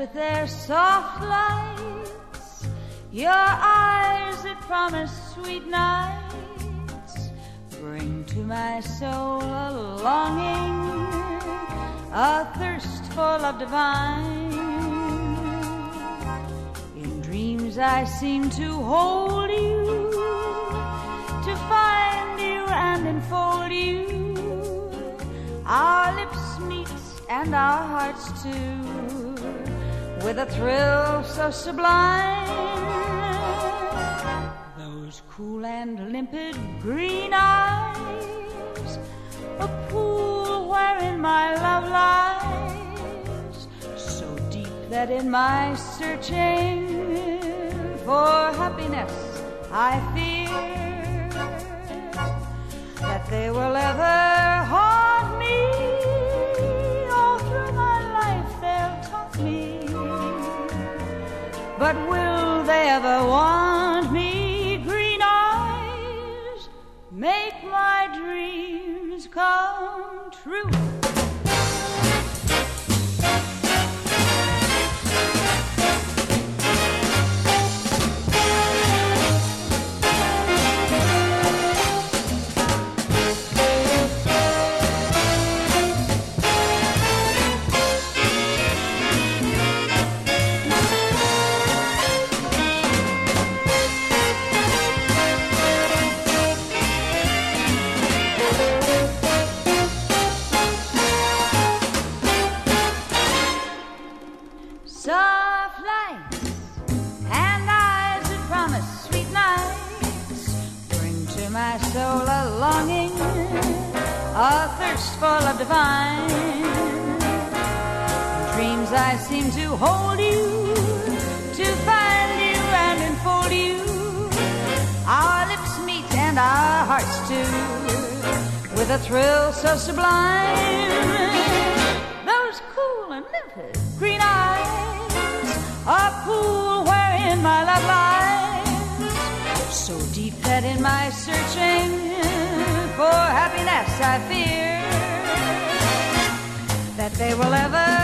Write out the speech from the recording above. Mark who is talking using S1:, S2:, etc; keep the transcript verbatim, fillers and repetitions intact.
S1: with their soft lights, your eyes that promise sweet nights, bring to my soul a longing, a thirst for love divine. In dreams I seem to hold you, to find you and enfold you. Our lips meet and our hearts too, with a thrill so sublime. Those cool and limpid green eyes, a pool wherein my love lies, so deep that in my searching for happiness I fear that they will ever haunt me. All through my life they'll taunt me, but will they ever want me? Green eyes make my dreams come true. Soft lights and eyes that promise sweet nights, bring to my soul a longing, a thirst for love divine. In dreams I seem to hold you, to find you and enfold you. Our lips meet and our hearts too, with a thrill so sublime. Those cool and limpid green eyes, a pool wherein my love lies, so deep that in my searching for happiness I fear that they will ever